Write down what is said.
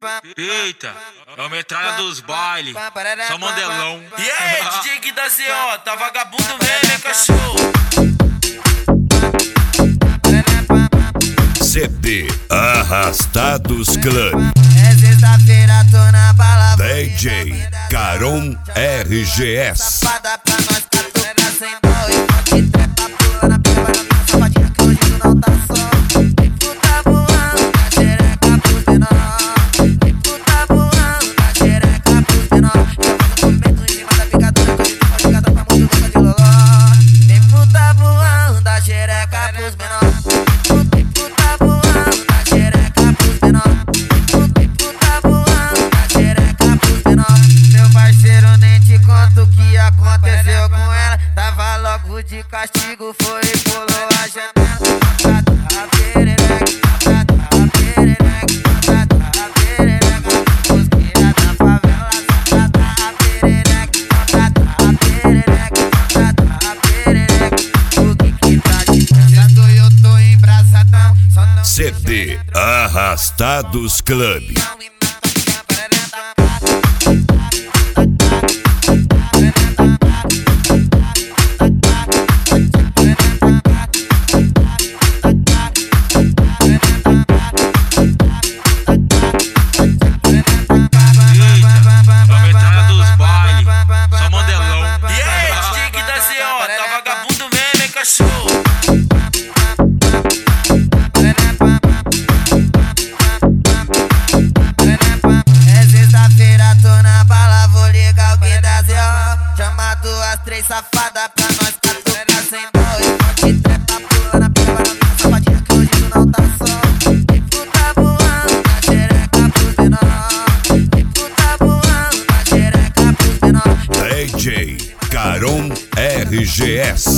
Eita, é o metralha dos bailes, só mandelão. E aí, DJ Gui da ZO, tá vagabundo mesmo, hein, cachorro? CD Arrastados Club. É sexta-feira, tô na bala. DJ Caron RGS. Safada pra nós, catuca sem dó. E pode trepa, pula na pica, vai na minha safadinha que hoje tu não tá só. Tu tá voando, tá xereca pros menor. Tu tá voando, tá xereca pros menor. Já faz um movimento em cima da picadura, que hoje tu pode catar pra muito gosta de loló. Tem puta voando, tá xereca pros menor. Aconteceu com ela, tava logo de castigo, foi e pulou a janela. A perereca, a perereca, a perereca, os cria da favela, a perereca, a perereca, a perereca, o que tá de pensando, eu tô embrasadão. CD Arrastados Club. É sexta-feira, tô na bala, vou ligar o Gui da ZO. Chama duas, três safadas pra nós catuca sem dó. E pode trepa, pula na pica, vai na minha safadinha que hoje tu não tá só. Tu tá voando, tá xereca pros menor. Tu tá voando, tá xereca pros menor. DJ Caron RGS.